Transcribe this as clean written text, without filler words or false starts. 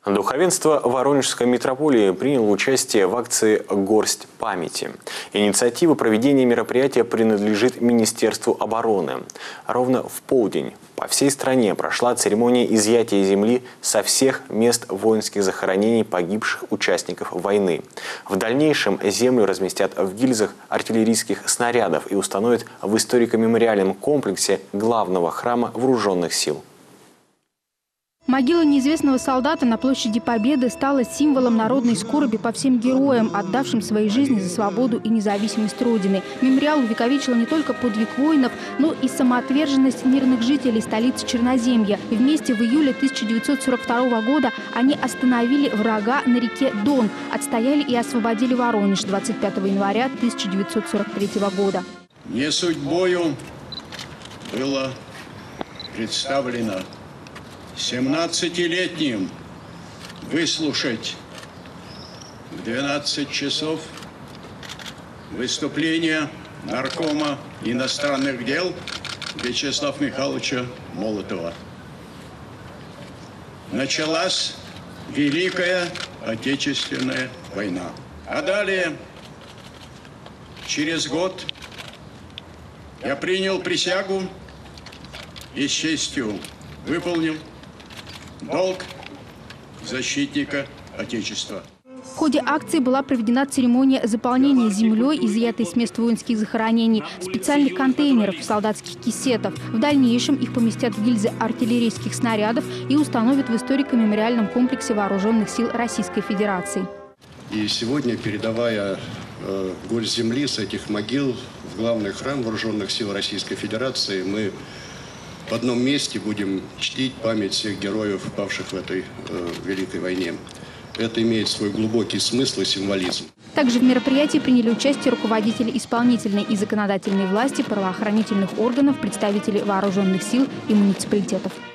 Духовенство Воронежской митрополии приняло участие в акции «Горсть памяти». Инициатива проведения мероприятия принадлежит Министерству обороны. Ровно в полдень по всей стране прошла церемония изъятия земли со всех мест воинских захоронений погибших участников войны. В дальнейшем землю разместят в гильзах артиллерийских снарядов и установят в историко-мемориальном комплексе главного храма Вооруженных сил. Могила неизвестного солдата на площади Победы стала символом народной скорби по всем героям, отдавшим свои жизни за свободу и независимость Родины. Мемориал увековечил не только подвиг воинов, но и самоотверженность мирных жителей столицы Черноземья. Вместе в июле 1942 года они остановили врага на реке Дон, отстояли и освободили Воронеж 25 января 1943 года. Не судьбою было представлено 17-летним выслушать в 12 часов выступление наркома иностранных дел Вячеслава Михайловича Молотова. Началась Великая Отечественная война. А далее, через год, я принял присягу и с честью выполнил долг защитника Отечества. В ходе акции была проведена церемония заполнения землей, изъятой с мест воинских захоронений, специальных контейнеров, солдатских кисетов. В дальнейшем их поместят в гильзы артиллерийских снарядов и установят в историко-мемориальном комплексе Вооруженных сил Российской Федерации. И сегодня, передавая горсть земли с этих могил в главный храм Вооруженных сил Российской Федерации, мы в одном месте будем чтить память всех героев, павших в этой Великой войне. Это имеет свой глубокий смысл и символизм. Также в мероприятии приняли участие руководители исполнительной и законодательной власти, правоохранительных органов, представители вооруженных сил и муниципалитетов.